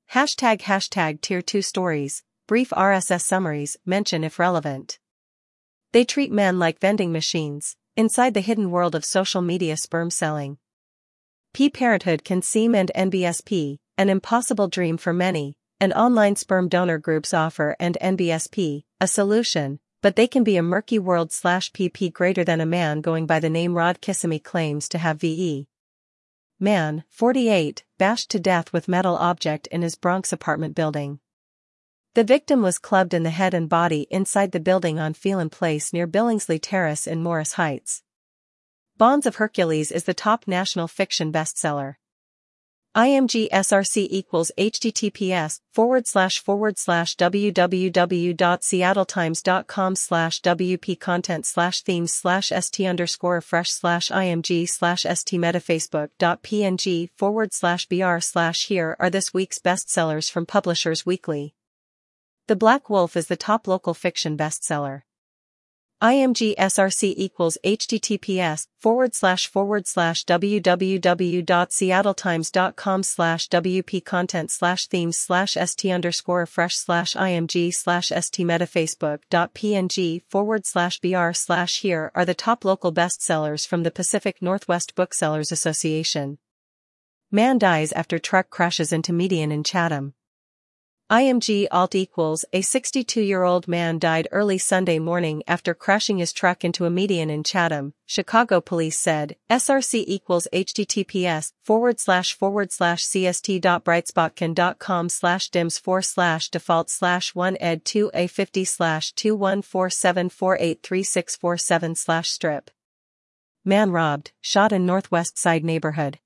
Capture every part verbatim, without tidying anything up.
Hashtag hashtag tier two stories, brief R S S summaries, mention if relevant. They treat men like vending machines, inside the hidden world of social media sperm selling. P-parenthood can seem and N B S P, an impossible dream for many, and online sperm donor groups offer and N B S P, a solution, but they can be a murky world slash P P greater than a man going by the name Rod Kissimmee claims to have V E. Man, forty-eight, bashed to death with metal object in his Bronx apartment building. The victim was clubbed in the head and body inside the building on Phelan Place near Billingsley Terrace in Morris Heights. Bonds of Hercules is the top national fiction bestseller. I M G S R C equals https forward slash forward slash www.seattletimes.com slash wp content slash themes slash st underscore fresh slash img slash st metafacebook.png forward slash br slash here are this week's bestsellers from Publishers Weekly. The Black Wolf is the top local fiction bestseller. I M G S R C equals https forward slash forward slash www.seattletimes.com slash wp content slash themes slash st underscore fresh slash img slash st metafacebook.png forward slash br slash here are the top local bestsellers from the Pacific Northwest Booksellers Association. Man dies after truck crashes into median in Chatham. I M G alt equals a sixty-two-year-old man died early Sunday morning after crashing his truck into a median in Chatham, Chicago police said. S R C equals https forward slash forward slash cst.brightspotcon.com slash dims four slash default slash one ed two a fifty slash two one four seven four eight three six four seven slash strip. Man robbed, shot in Northwest Side neighborhood.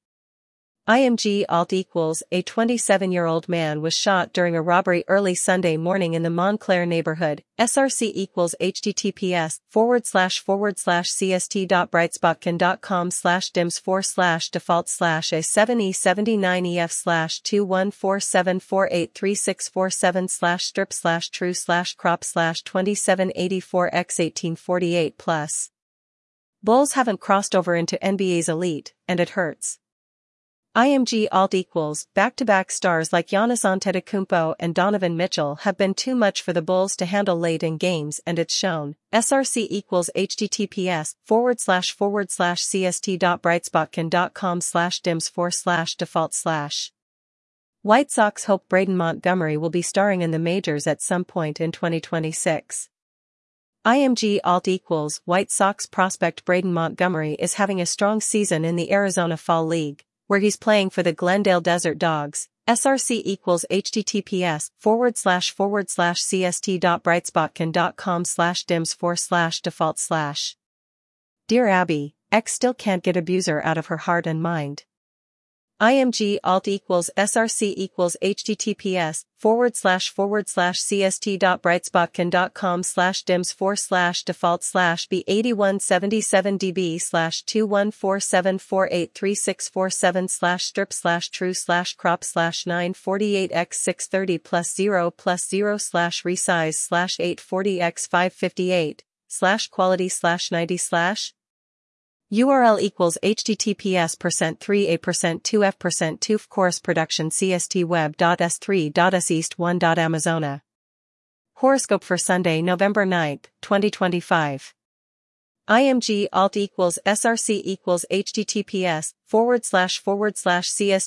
I M G alt equals a twenty-seven-year-old man was shot during a robbery early Sunday morning in the Montclair neighborhood. S R C equals https forward slash forward slash cst.brightspotcon.com slash dims four slash default slash a seven e seventy-nine ef slash two one four seven four eight three six four seven slash strip slash true slash crop slash twenty-seven eighty-four by eighteen forty-eight plus. Bulls haven't crossed over into N B A's elite, and it hurts. I M G alt equals back-to-back stars like Giannis Antetokounmpo and Donovan Mitchell have been too much for the Bulls to handle late in games, and it's shown. S R C equals https forward slash forward slash cst.brightspotcon.com slash dims four slash default slash. White Sox hope Braden Montgomery will be starring in the majors at some point in twenty twenty-six. I M G alt equals White Sox prospect Braden Montgomery is having a strong season in the Arizona Fall League, where he's playing for the Glendale Desert Dogs. S R C equals https forward slash forward slash cst.brightspotcon.com slash dims four slash default slash. Dear Abby, ex still can't get abuser out of her heart and mind. I M G alt equals S R C equals https forward slash forward slash cst.brightspotcon.com slash dims four slash default slash b eighty-one seventy-seven db slash two one four seven four eight three six four seven slash strip slash true slash crop slash nine forty-eight by six thirty plus zero plus zero slash resize slash eight forty by five fifty-eight slash quality slash ninety slash. U R L equals https percent three a percent two f percent two f chorus production cstweb.s three.s east one.amazona. Horoscope for Sunday, November ninth, twenty twenty-five. I M G alt equals S R C equals https forward slash forward slash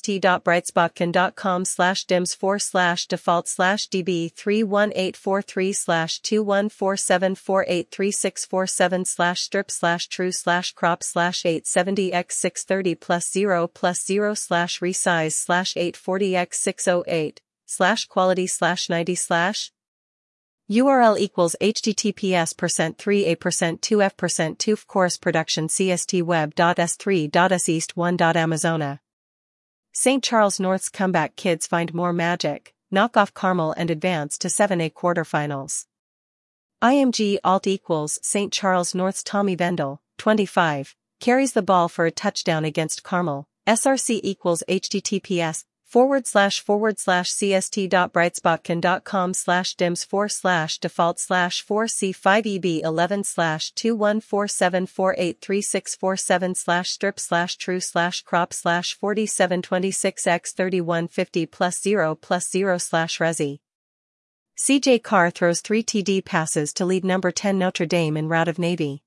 cst.brightspotcon.com slash dims four slash default slash db three one eight four three slash two one four seven four eight three six four seven slash strip slash true slash crop slash eight seventy by six thirty plus zero plus zero slash resize slash eight forty by six oh eight slash quality slash ninety slash. U R L equals https percent three a percent two f percent two f chorus production cstweb.s three.s east one.amazona. Saint Charles North's comeback kids find more magic, knock off Carmel and advance to seven A quarterfinals. I M G alt equals Saint Charles North's Tommy Vendel, twenty-five, carries the ball for a touchdown against Carmel. S R C equals https forward slash forward slash cst dot brightspotcon dot com slash dims four slash default slash four c five e b eleven slash two one four seven four eight three six four seven slash strip slash true slash crop slash forty-seven twenty-six x thirty-one fifty plus zero plus zero slash resi. C J Carr throws three T D passes to lead number ten Notre Dame in rout of Navy.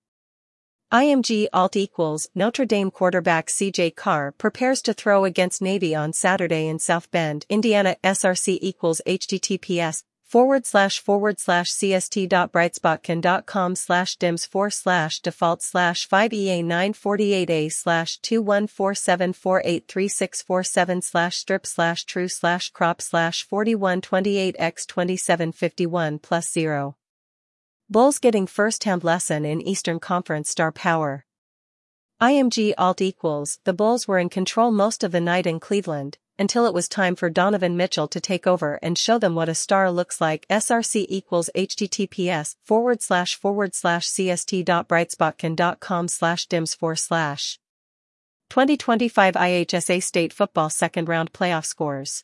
I M G alt equals Notre Dame quarterback C J Carr prepares to throw against Navy on Saturday in South Bend, Indiana. S R C equals https forward slash forward slash cst dot brightspotcon dot com slash dims four slash default slash five e a nine forty-eight a slash two one four seven four eight three six four seven slash strip slash true slash crop slash forty-one twenty-eight x twenty-seven fifty-one plus zero. Bulls getting first-hand lesson in Eastern Conference star power. I M G alt equals the Bulls were in control most of the night in Cleveland, until it was time for Donovan Mitchell to take over and show them what a star looks like. S R C equals https forward slash forward slash cst dot brightspotcon dot com slash dims four slash. twenty twenty-five I H S A State Football second round playoff scores.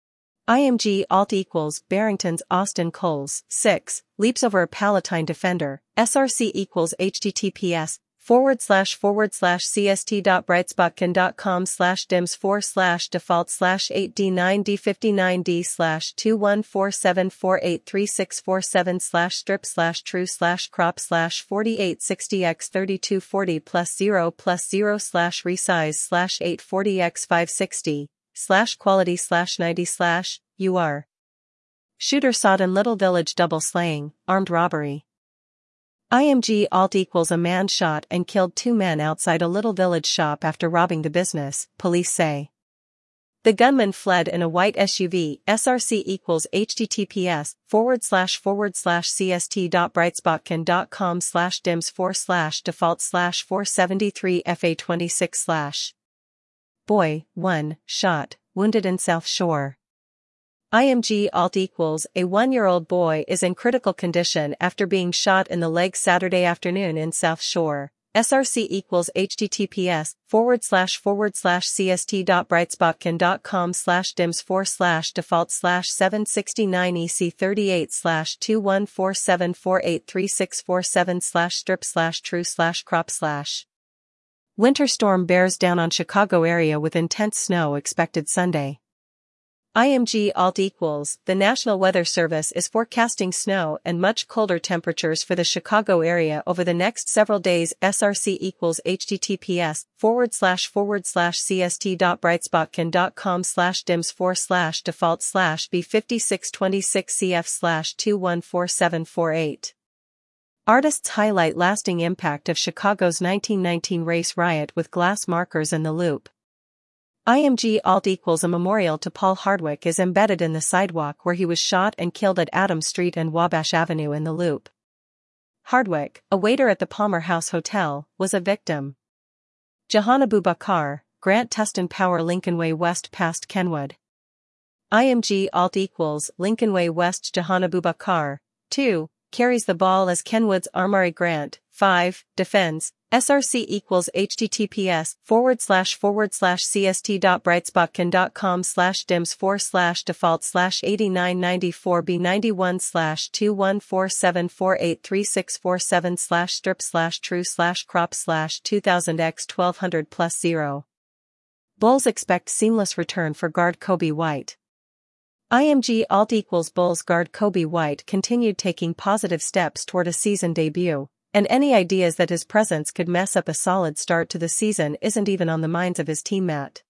I M G alt equals Barrington's Austin Coles, six, leaps over a Palatine defender. S R C equals https forward slash forward slash cst dot brightspotcon dot com slash dims four slash default slash eight d nine d fifty-nine d slash two one four seven four eight three six four seven slash strip slash true slash crop slash forty-eight sixty x thirty-two forty plus zero plus zero slash resize slash eight forty x five sixty. slash quality slash ninety slash, U R. Shooter sought in Little Village double slaying, armed robbery. I M G alt equals a man shot and killed two men outside a Little Village shop after robbing the business, police say. The gunman fled in a white S U V. S R C equals https forward slash forward slash cst dot brightspotcon dot com slash dims four slash default slash four seventy-three F A twenty-six slash. Boy, one, shot, wounded in South Shore. I M G alt equals a one-year-old boy is in critical condition after being shot in the leg Saturday afternoon in South Shore. S R C equals https forward slash forward slash cst dot brightspotcon dot com slash dims four slash default slash seven sixty-nine E C thirty-eight slash two one four seven four eight three six four seven slash strip slash true slash crop slash. Winter storm bears down on Chicago area with intense snow expected Sunday. I M G alt equals the National Weather Service is forecasting snow and much colder temperatures for the Chicago area over the next several days. S R C equals https forward slash forward slash cst dot brightspotcon dot com slash dims four slash default slash b fifty-six twenty-six cf slash two one four seven four eight. Artists highlight lasting impact of Chicago's nineteen nineteen race riot with glass markers in the loop. I M G alt equals a memorial to Paul Hardwick is embedded in the sidewalk where he was shot and killed at Adams Street and Wabash Avenue in the loop. Hardwick, a waiter at the Palmer House Hotel, was a victim. Jahan Abubakar, Grant Tustin Power Lincoln Way West past Kenwood. I M G alt equals Lincoln Way West Jahan Abubakar, two, carries the ball as Kenwood's Armory Grant, five, defends. S R C equals https forward slash forward slash cst dot brightspotcon dot com slash dims four slash default slash eighty-nine ninety-four b ninety-one slash two one four seven four eight three six four seven slash strip slash true slash crop slash two thousand x twelve hundred plus zero. Bulls expect seamless return for guard Kobe White. I M G alt equals Bulls guard Kobe White continued taking positive steps toward a season debut, and any ideas that his presence could mess up a solid start to the season isn't even on the minds of his teammate.